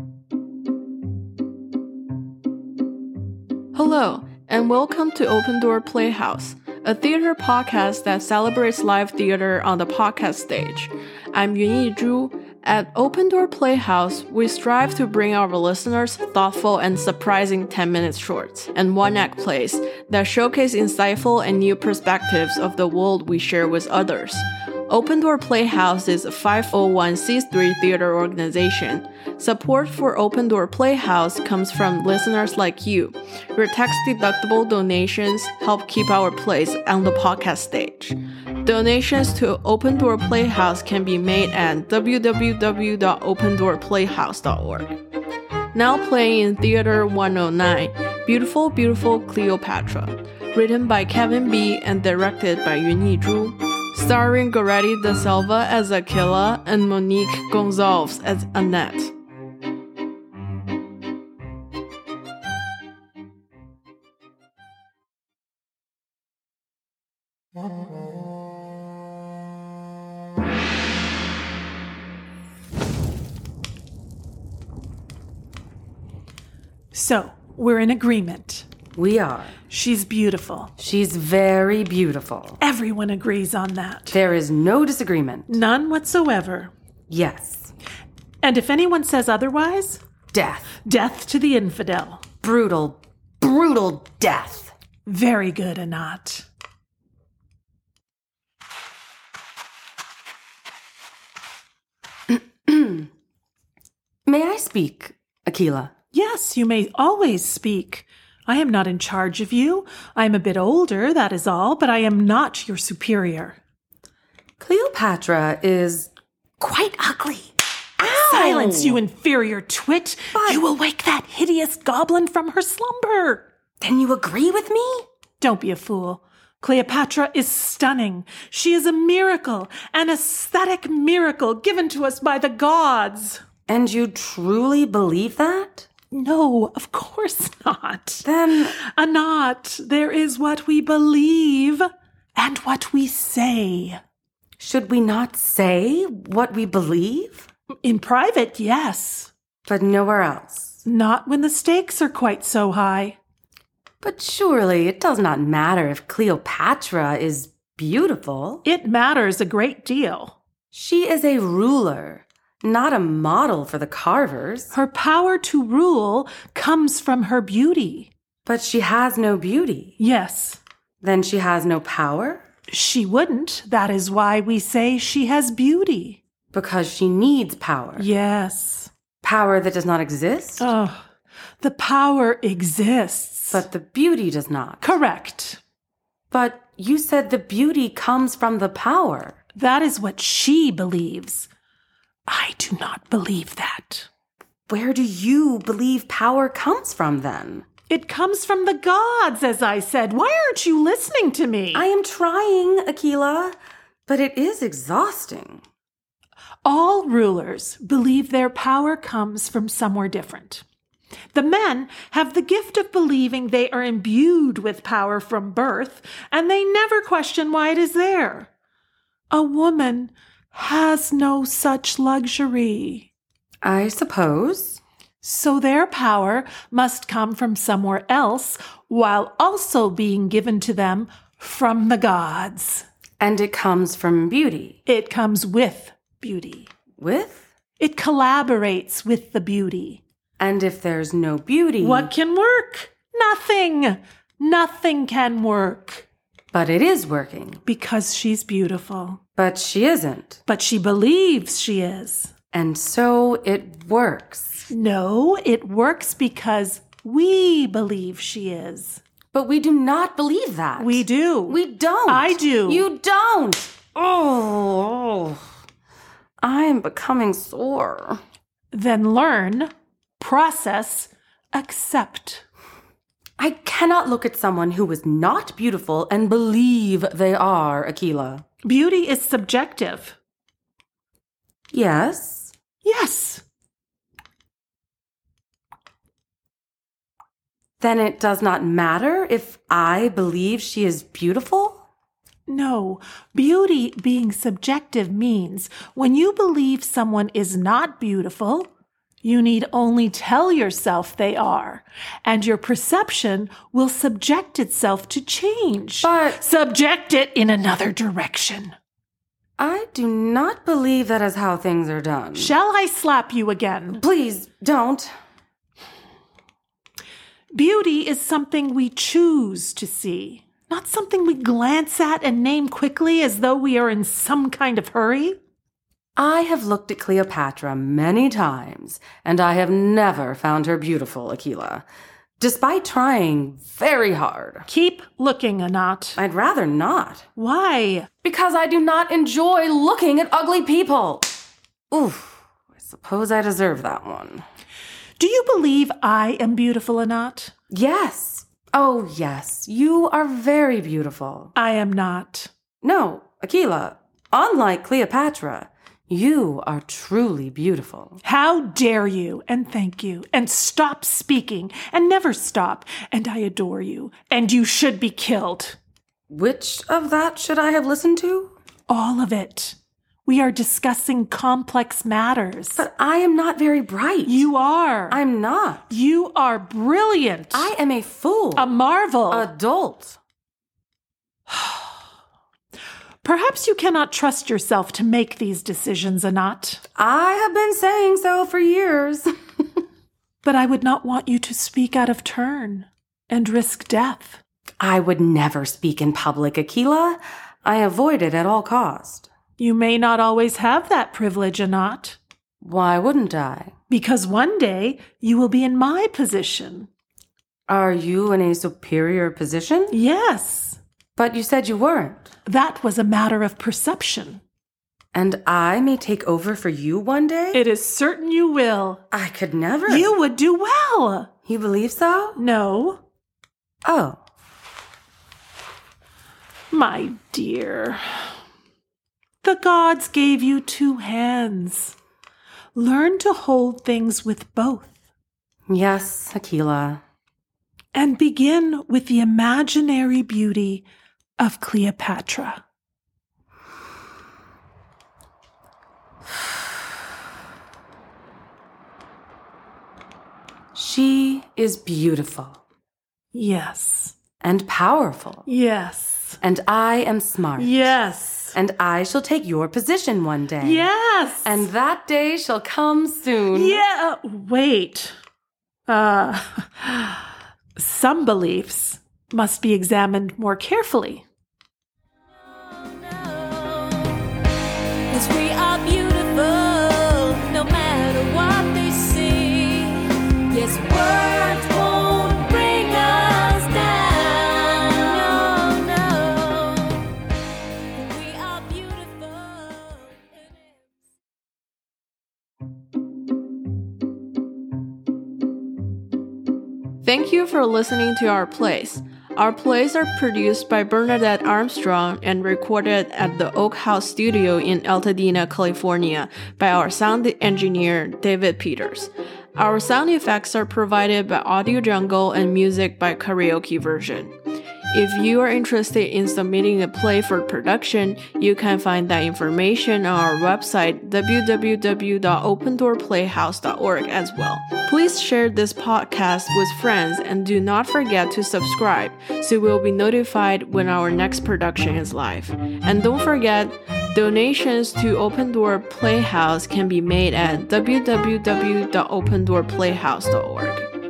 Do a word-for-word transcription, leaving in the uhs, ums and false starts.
Hello, and welcome to Open Door Playhouse, a theater podcast that celebrates live theater on the podcast stage. I'm Yunyi Zhu. At Open Door Playhouse, we strive to bring our listeners thoughtful and surprising ten-minute shorts and one-act plays that showcase insightful and new perspectives of the world we share with others. Open Door Playhouse is a five oh one c three theater organization. Support for Open Door Playhouse comes from listeners like you. Your tax-deductible donations help keep our plays on the podcast stage. Donations to Open Door Playhouse can be made at w w w dot open door playhouse dot org. Now playing in Theater one oh nine, Beautiful, Beautiful Cleopatra, written by Kevin B. and directed by Yunyi Zhu. Starring Goretti da Silva as Aquila and Monique Gonçalves as Annette. So, we're in agreement. We are. She's beautiful. She's very beautiful. Everyone agrees on that. There is no disagreement. None whatsoever. Yes. And if anyone says otherwise, Death. death to the infidel. Brutal, brutal death. Very good, Anat. May I speak, Aquila? Yes, you may always speak. I am not in charge of you. I am a bit older, that is all, but I am not your superior. Cleopatra is quite ugly. Ow! Silence, you inferior twit. But- You will wake that hideous goblin from her slumber. Then you agree with me? Don't be a fool. Cleopatra is stunning. She is a miracle, an aesthetic miracle given to us by the gods. And you truly believe that? No, of course not. Then, Anat, there is what we believe and what we say. should we not say what we believe? In private, yes. But nowhere else. Not when the stakes are quite so high. But surely it does not matter if Cleopatra is beautiful. It matters a great deal. She is a ruler, not a model for the carvers. Her power to rule comes from her beauty. But she has no beauty. Yes, Then she has no power? she wouldn't. That is why we say she has beauty. Because she needs power. Yes. Power that does not exist? Oh, the power exists. But the beauty does not. Correct. But you said the beauty comes from the power. That is what she believes. I do not believe that. Where do you believe power comes from then? It comes from the gods, as I said. Why aren't you listening to me? I am trying, Aquila, but it is exhausting. All rulers believe their power comes from somewhere different. The men have the gift of believing they are imbued with power from birth, and they never question why it is there. A woman has no such luxury. I suppose. So their power must come from somewhere else, while also being given to them from the gods. And it comes from beauty. It comes with beauty. With? It collaborates with the beauty. And if there's no beauty... What can work? Nothing. Nothing can work. But it is working. Because she's beautiful. But she isn't. But she believes she is. And so it works. No, it works because we believe she is. But we do not believe that. We do. We don't. I do. You don't. Oh, I am becoming sore. Then learn, process, accept. I cannot look at someone who is not beautiful and believe they are, Aquila. Beauty is subjective. Yes. Yes. Then it does not matter if I believe she is beautiful? No, beauty being subjective means when you believe someone is not beautiful, You need only tell yourself they are, and your perception will subject itself to change. But subject it in another direction. I do not believe that is how things are done. Shall I slap you again? Please don't. Beauty is something we choose to see, not something we glance at and name quickly as though we are in some kind of hurry. I have looked at Cleopatra many times, and I have never found her beautiful, Aquila, despite trying very hard. Keep looking, Anat. I'd rather not. Why? Because I do not enjoy looking at ugly people. Oof, I suppose I deserve that one. Do you believe I am beautiful, Anat? Yes. Oh, yes. You are very beautiful. I am not. No, Aquila, unlike Cleopatra, you are truly beautiful. How dare you, and thank you, and stop speaking, and never stop, and I adore you, and you should be killed. Which of that should I have listened to? All of it. We are discussing complex matters. But I am not very bright. You are. I'm not. You are brilliant. I am a fool. A marvel. Adult. Perhaps you cannot trust yourself to make these decisions, Anat. I have been saying so for years. But I would not want you to speak out of turn and risk death. I would never speak in public, Aquila. I avoid it at all cost. You may not always have that privilege, Anat. Why wouldn't I? Because one day you will be in my position. Are you in a superior position? Yes. But you said you weren't. That was a matter of perception. And I may take over for you one day? It is certain you will. I could never. You would do well. You believe so? No. Oh. My dear. The gods gave you two hands. Learn to hold things with both. Yes, Aquila. And begin with the imaginary beauty of Cleopatra. She is beautiful. Yes. And powerful. Yes. And I am smart. Yes. And I shall take your position one day. Yes. And that day shall come soon. Yeah. Wait. Uh, some beliefs must be examined more carefully. Cause we are beautiful, no matter what they say. Yes, words won't bring us down. No, no. We are beautiful. Thank you for listening to our plays. Our plays are produced by Bernadette Armstrong and recorded at the Oak House Studio in Altadena, California by our sound engineer, David Peters. Our sound effects are provided by Audio Jungle and music by Karaoke Version. If you are interested in submitting a play for production, you can find that information on our website, w w w dot open door playhouse dot org as well. Please share this podcast with friends and do not forget to subscribe so you will be notified when our next production is live. And don't forget, donations to Open Door Playhouse can be made at w w w dot open door playhouse dot org.